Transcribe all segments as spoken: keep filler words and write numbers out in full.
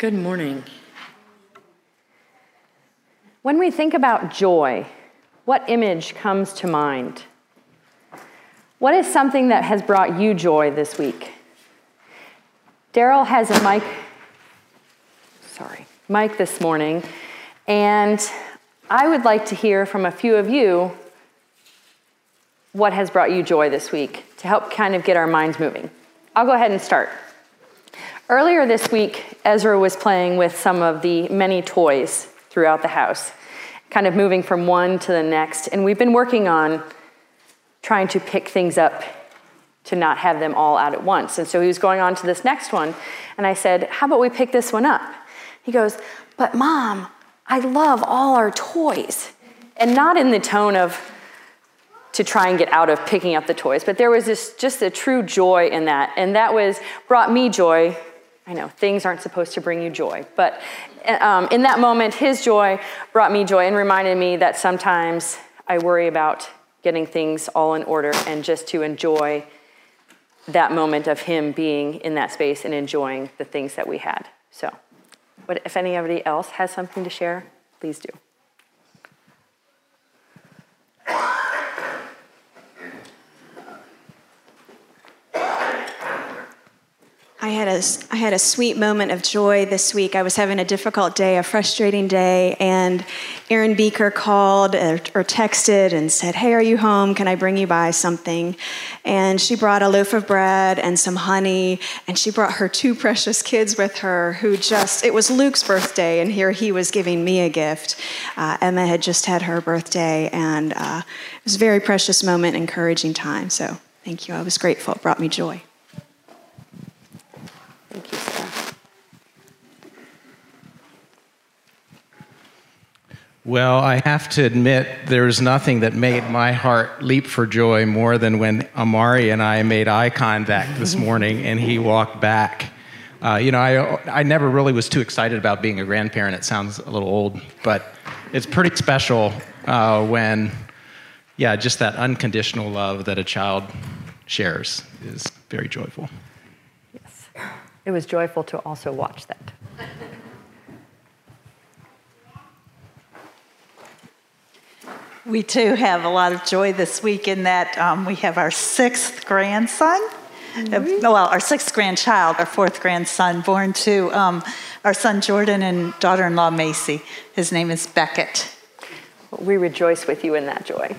Good morning. When we think about joy, what image comes to mind? What is something that has brought you joy this week? Daryl has a mic, sorry, mic this morning, and I would like to hear from a few of you what has brought you joy this week to help kind of get our minds moving. I'll go ahead and start. Earlier this week, Ezra was playing with some of the many toys throughout the house, kind of moving from one to the next, and we've been working on trying to pick things up to not have them all out at once. And so he was going on to this next one, and I said, how about we pick this one up? He goes, but Mom, I love all our toys. And not in the tone of to try and get out of picking up the toys, but there was this just a true joy in that, and that was brought me joy. I know things aren't supposed to bring you joy, but um, in that moment, his joy brought me joy and reminded me that sometimes I worry about getting things all in order, and just to enjoy that moment of him being in that space and enjoying the things that we had. So, but if anybody else has something to share, please do. I had a, I had a sweet moment of joy this week. I was having a difficult day, a frustrating day, and Erin Beaker called or, or texted and said, hey, are you home? Can I bring you by something? And she brought a loaf of bread and some honey, and she brought her two precious kids with her who just, it was Luke's birthday, and here he was giving me a gift. Uh, Emma had just had her birthday, and uh, it was a very precious moment, encouraging time. So thank you. I was grateful. It brought me joy. Thank you, Sarah. Well, I have to admit, there's nothing that made my heart leap for joy more than when Amari and I made eye contact this morning and he walked back. Uh, you know, I, I never really was too excited about being a grandparent. It sounds a little old, but it's pretty special uh, when, yeah, just that unconditional love that a child shares is very joyful. Yes. It was joyful to also watch that. We too have a lot of joy this week in that um, we have our sixth grandson, mm-hmm. uh, well, our sixth grandchild, our fourth grandson, born to um, our son Jordan and daughter-in-law Macy. His name is Beckett. We rejoice with you in that joy.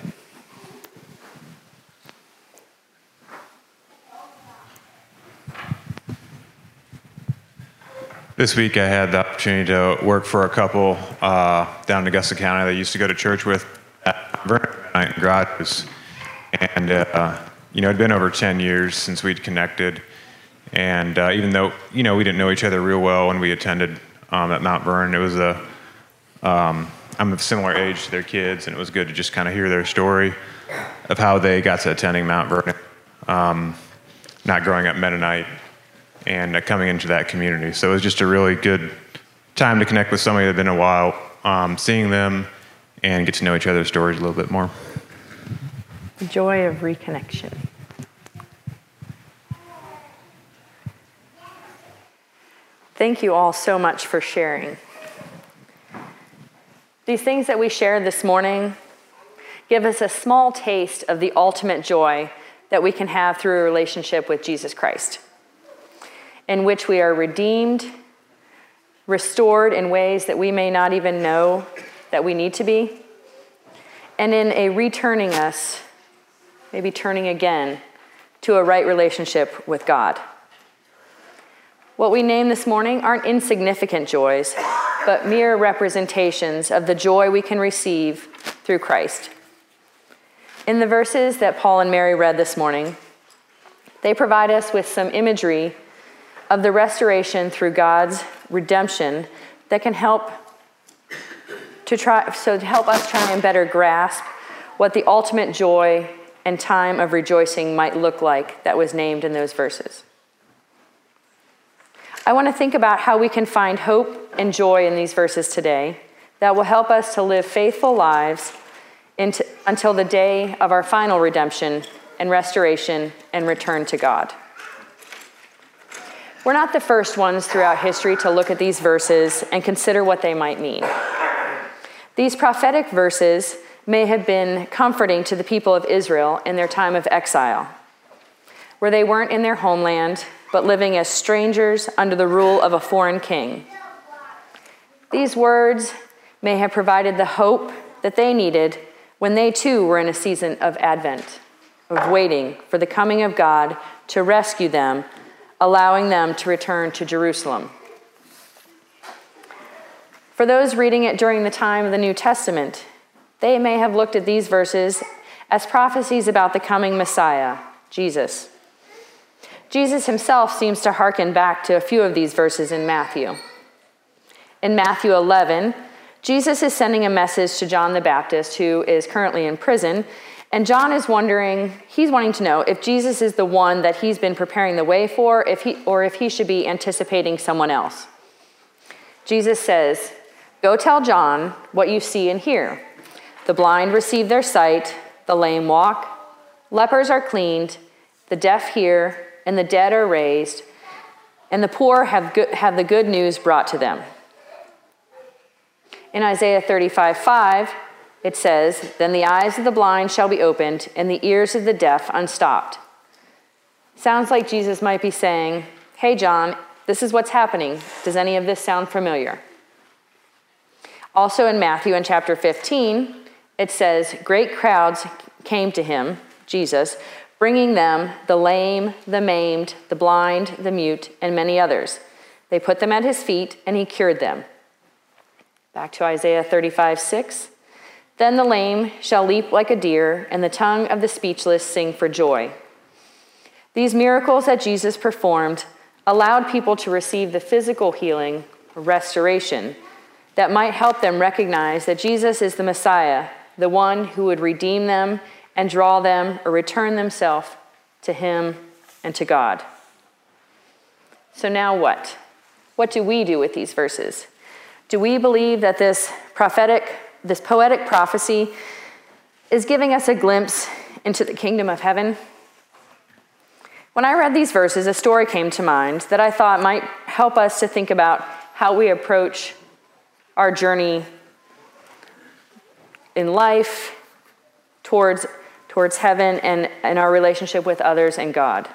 This week I had the opportunity to work for a couple uh, down in Augusta County that I used to go to church with at Vernon Night in Garages. And, uh, you know, it'd been over ten years since we'd connected. And uh, even though, you know, we didn't know each other real well when we attended um, at Mount Vernon, it was a, um, I'm of similar age to their kids, and it was good to just kind of hear their story of how they got to attending Mount Vernon, um, not growing up Mennonite, and uh, coming into that community. So it was just a really good time to connect with somebody that had been a while, um, seeing them and get to know each other's stories a little bit more. The joy of reconnection. Thank you all so much for sharing. These things that we shared this morning give us a small taste of the ultimate joy that we can have through a relationship with Jesus Christ, in which we are redeemed, restored in ways that we may not even know that we need to be, and in a returning us, maybe turning again, to a right relationship with God. What we name this morning aren't insignificant joys, but mere representations of the joy we can receive through Christ. In the verses that Paul and Mary read this morning, they provide us with some imagery of the restoration through God's redemption that can help to try so to help us try and better grasp what the ultimate joy and time of rejoicing might look like that was named in those verses. I want to think about how we can find hope and joy in these verses today that will help us to live faithful lives into, until the day of our final redemption and restoration and return to God. We're not the first ones throughout history to look at these verses and consider what they might mean. These prophetic verses may have been comforting to the people of Israel in their time of exile, where they weren't in their homeland, but living as strangers under the rule of a foreign king. These words may have provided the hope that they needed when they too were in a season of Advent, of waiting for the coming of God to rescue them, allowing them to return to Jerusalem. For those reading it during the time of the New Testament, they may have looked at these verses as prophecies about the coming Messiah, Jesus. Jesus himself seems to hearken back to a few of these verses in Matthew. In Matthew eleven, Jesus is sending a message to John the Baptist, who is currently in prison, and John is wondering, he's wanting to know if Jesus is the one that he's been preparing the way for, if he, or if he should be anticipating someone else. Jesus says, "Go tell John what you see and hear. The blind receive their sight, the lame walk, lepers are cleaned, the deaf hear, and the dead are raised, and the poor have, good, have the good news brought to them." In Isaiah thirty-five five, it says, "Then the eyes of the blind shall be opened, and the ears of the deaf unstopped." Sounds like Jesus might be saying, "Hey, John, this is what's happening. Does any of this sound familiar?" Also in Matthew in chapter fifteen, it says, "Great crowds came to him," Jesus, "bringing them the lame, the maimed, the blind, the mute, and many others. They put them at his feet, and he cured them." Back to Isaiah thirty-five six. "Then the lame shall leap like a deer, and the tongue of the speechless sing for joy." These miracles that Jesus performed allowed people to receive the physical healing, or restoration, that might help them recognize that Jesus is the Messiah, the one who would redeem them and draw them or return themselves to him and to God. So now what? What do we do with these verses? Do we believe that this prophetic, this poetic prophecy is giving us a glimpse into the kingdom of heaven? When I read these verses, a story came to mind that I thought might help us to think about how we approach our journey in life towards, towards heaven and, and our relationship with others and God.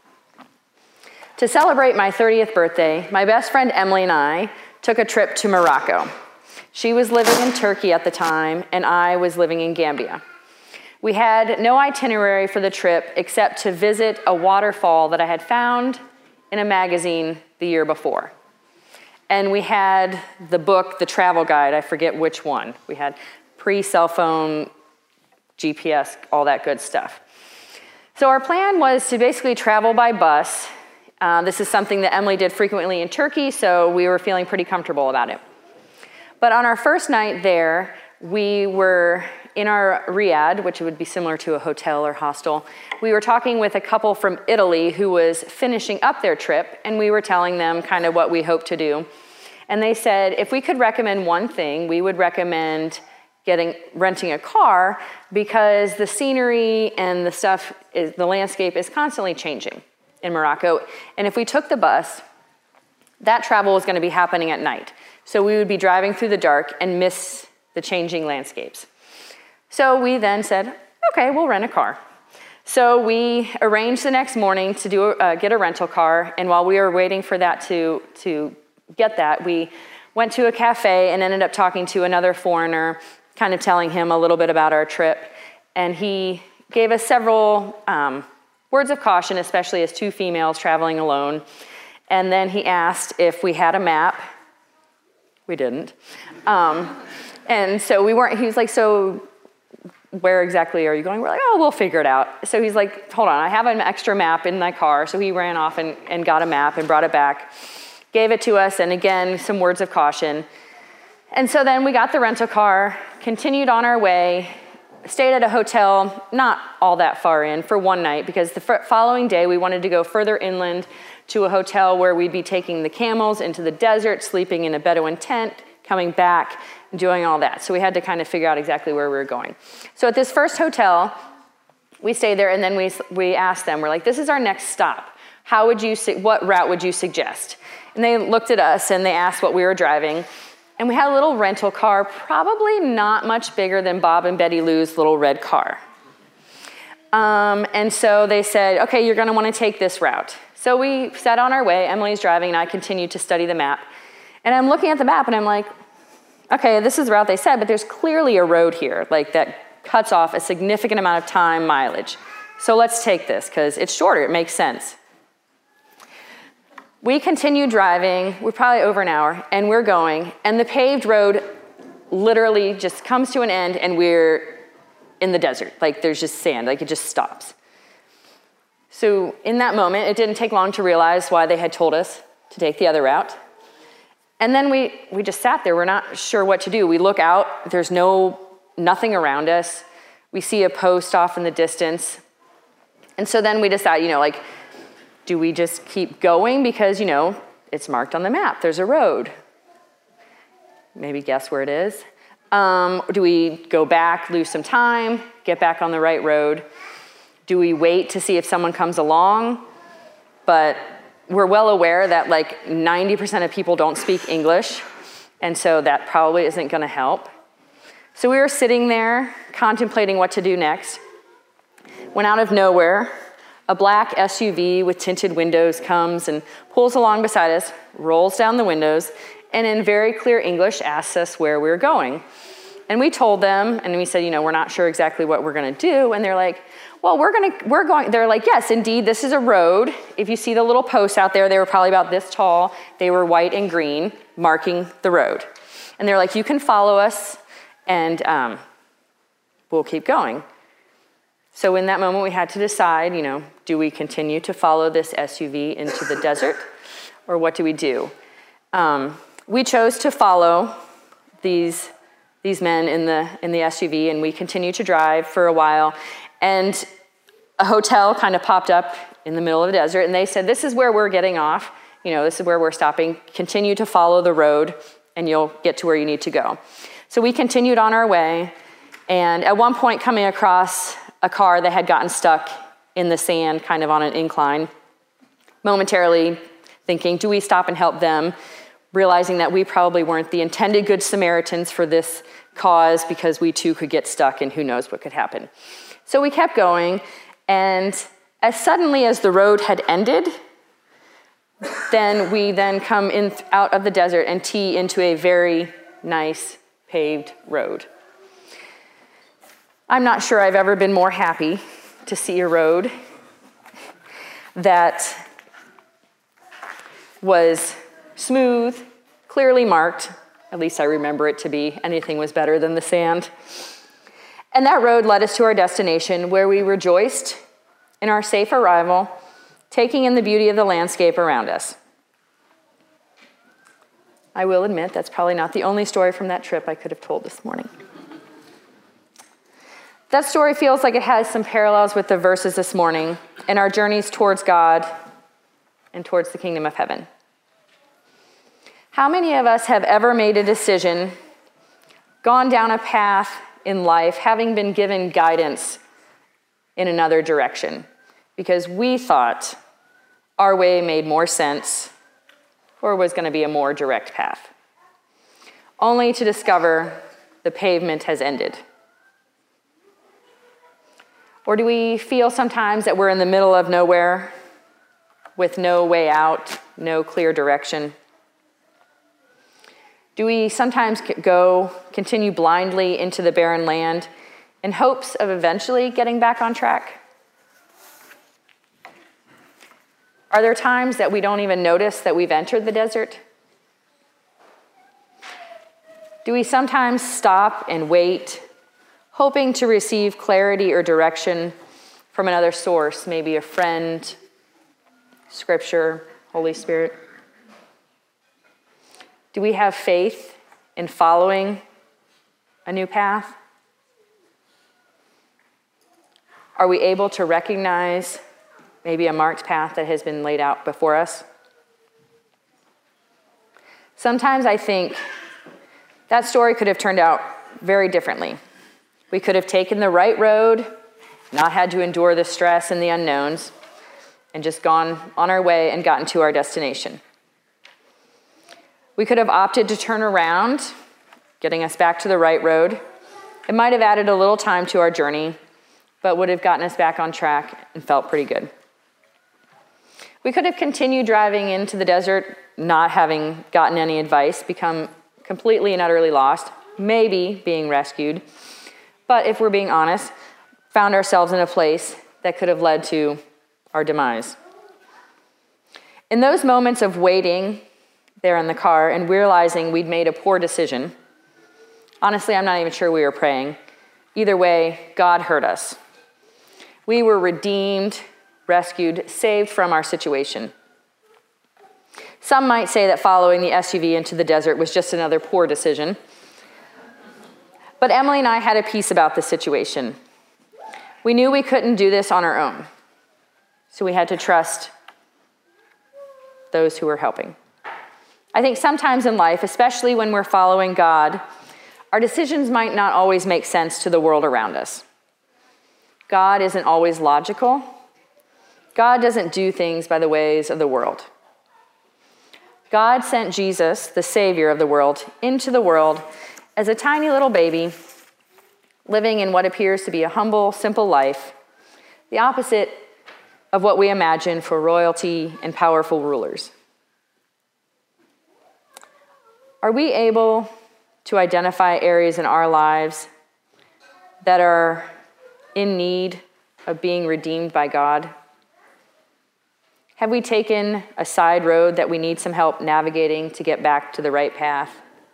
To celebrate my thirtieth birthday, my best friend Emily and I took a trip to Morocco. She was living in Turkey at the time, and I was living in Gambia. We had no itinerary for the trip except to visit a waterfall that I had found in a magazine the year before. And we had the book, the travel guide, I forget which one. We had pre-cell phone, G P S, all that good stuff. So our plan was to basically travel by bus. Uh, this is something that Emily did frequently in Turkey, so we were feeling pretty comfortable about it. But on our first night there, we were in our riad, which would be similar to a hotel or hostel. We were talking with a couple from Italy who was finishing up their trip, and we were telling them kind of what we hoped to do. And they said, if we could recommend one thing, we would recommend getting renting a car, because the scenery and the stuff, is, the landscape is constantly changing in Morocco. And if we took the bus, that travel was going to be happening at night. So we would be driving through the dark and miss the changing landscapes. So we then said, okay, we'll rent a car. So we arranged the next morning to do uh, get a rental car, and while we were waiting for that to, to get that, we went to a cafe and ended up talking to another foreigner, kind of telling him a little bit about our trip. And he gave us several um, words of caution, especially as two females traveling alone. And then he asked if we had a map. We didn't. Um, and so we weren't, he was like, so where exactly are you going? We're like, oh, we'll figure it out. So he's like, hold on, I have an extra map in my car. So he ran off and, and got a map and brought it back, gave it to us, and again, some words of caution. And so then we got the rental car, continued on our way, stayed at a hotel not all that far in for one night, because the following day we wanted to go further inland to a hotel where we'd be taking the camels into the desert, sleeping in a Bedouin tent, coming back, and doing all that. So we had to kind of figure out exactly where we were going. So at this first hotel, we stayed there, and then we we asked them, we're like, this is our next stop. How would you, su- what route would you suggest? And they looked at us and they asked what we were driving. And we had a little rental car, probably not much bigger than Bob and Betty Lou's little red car. Um, and so they said, okay, you're gonna wanna take this route. So we set on our way, Emily's driving, and I continued to study the map. And I'm looking at the map and I'm like, okay, this is the route they said, but there's clearly a road here, like that cuts off a significant amount of time mileage. So let's take this, because it's shorter, it makes sense. We continue driving, we're probably over an hour, and we're going, and the paved road literally just comes to an end, and we're in the desert. Like, there's just sand, like it just stops. So in that moment, it didn't take long to realize why they had told us to take the other route. And then we, we just sat there, we're not sure what to do. We look out, there's no, nothing around us. We see a post off in the distance. And so then we decide, you know, like, do we just keep going because, you know, it's marked on the map, there's a road. Maybe guess where it is. Um, do we go back, lose some time, get back on the right road? Do we wait to see if someone comes along? But we're well aware that like ninety percent of people don't speak English, and so that probably isn't gonna help. So we were sitting there contemplating what to do next, when out of nowhere, a black S U V with tinted windows comes and pulls along beside us, rolls down the windows, and in very clear English asks us where we were going. And we told them, and we said, you know, we're not sure exactly what we're gonna do. And they're like, well, we're gonna, we're going, they're like, yes, indeed, this is a road. If you see the little posts out there, they were probably about this tall. They were white and green, marking the road. And they're like, you can follow us, and um, we'll keep going. So in that moment, we had to decide, you know, do we continue to follow this S U V into the desert, or what do we do? Um, we chose to follow these, these men in the, in the S U V, and we continued to drive for a while. And a hotel kind of popped up in the middle of the desert, and they said, this is where we're getting off. You know, this is where we're stopping. Continue to follow the road, and you'll get to where you need to go. So we continued on our way, and at one point coming across a car that had gotten stuck in the sand, kind of on an incline, momentarily thinking, do we stop and help them? Realizing that we probably weren't the intended good Samaritans for this cause, because we too could get stuck and who knows what could happen. So we kept going, and as suddenly as the road had ended, then we then come in out of the desert and tee into a very nice paved road. I'm not sure I've ever been more happy to see a road that was smooth, clearly marked, at least I remember it to be. Anything was better than the sand. And that road led us to our destination, where we rejoiced in our safe arrival, taking in the beauty of the landscape around us. I will admit that's probably not the only story from that trip I could have told this morning. That story feels like it has some parallels with the verses this morning in our journeys towards God and towards the kingdom of heaven. How many of us have ever made a decision, gone down a path in life, having been given guidance in another direction, because we thought our way made more sense or was going to be a more direct path, only to discover the pavement has ended? Or do we feel sometimes that we're in the middle of nowhere with no way out, no clear direction? Do we sometimes go, continue blindly into the barren land in hopes of eventually getting back on track? Are there times that we don't even notice that we've entered the desert? Do we sometimes stop and wait, hoping to receive clarity or direction from another source, maybe a friend, Scripture, Holy Spirit? Do we have faith in following a new path? Are we able to recognize maybe a marked path that has been laid out before us? Sometimes I think that story could have turned out very differently. We could have taken the right road, not had to endure the stress and the unknowns, and just gone on our way and gotten to our destination. We could have opted to turn around, getting us back to the right road. It might have added a little time to our journey, but would have gotten us back on track and felt pretty good. We could have continued driving into the desert, not having gotten any advice, become completely and utterly lost, maybe being rescued, but if we're being honest, found ourselves in a place that could have led to our demise. In those moments of waiting there in the car and realizing we'd made a poor decision, honestly, I'm not even sure we were praying. Either way, God heard us. We were redeemed, rescued, saved from our situation. Some might say that following the S U V into the desert was just another poor decision. But Emily and I had a peace about the situation. We knew we couldn't do this on our own, so we had to trust those who were helping. I think sometimes in life, especially when we're following God, our decisions might not always make sense to the world around us. God isn't always logical. God doesn't do things by the ways of the world. God sent Jesus, the Savior of the world, into the world as a tiny little baby, living in what appears to be a humble, simple life, the opposite of what we imagine for royalty and powerful rulers. Are we able to identify areas in our lives that are in need of being redeemed by God? Have we taken a side road that we need some help navigating to get back to the right path?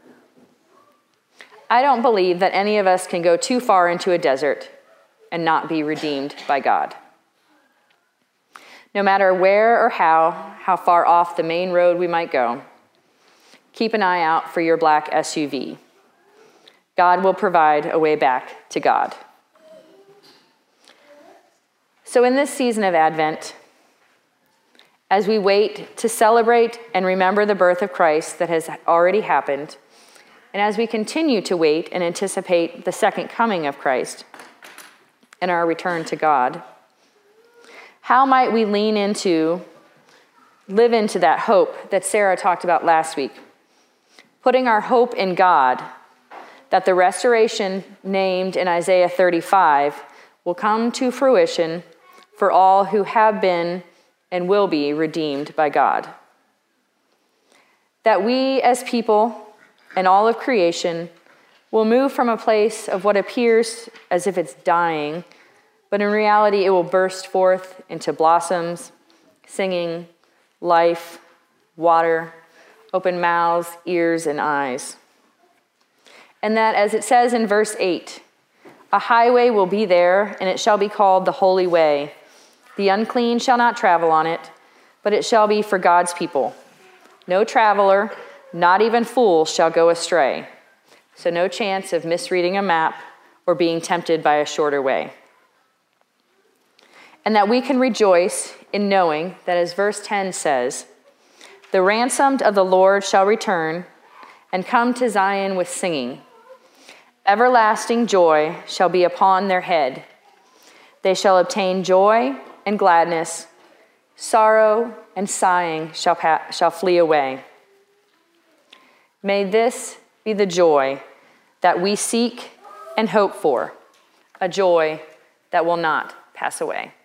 I don't believe that any of us can go too far into a desert and not be redeemed by God. No matter where or how, how far off the main road we might go, keep an eye out for your black S U V. God will provide a way back to God. So in this season of Advent, as we wait to celebrate and remember the birth of Christ that has already happened, and as we continue to wait and anticipate the second coming of Christ and our return to God, how might we lean into, live into that hope that Sarah talked about last week, putting our hope in God that the restoration named in Isaiah thirty-five will come to fruition for all who have been and will be redeemed by God. That we as people and all of creation will move from a place of what appears as if it's dying, but in reality it will burst forth into blossoms, singing, life, water, open mouths, ears, and eyes. And that, as it says in verse eight, a highway will be there, and it shall be called the Holy Way. The unclean shall not travel on it, but it shall be for God's people. No traveler, not even fool, shall go astray. So no chance of misreading a map or being tempted by a shorter way. And that we can rejoice in knowing that, as verse ten says, the ransomed of the Lord shall return and come to Zion with singing. Everlasting joy shall be upon their head. They shall obtain joy and gladness. Sorrow and sighing shall, pa- shall flee away. May this be the joy that we seek and hope for, a joy that will not pass away.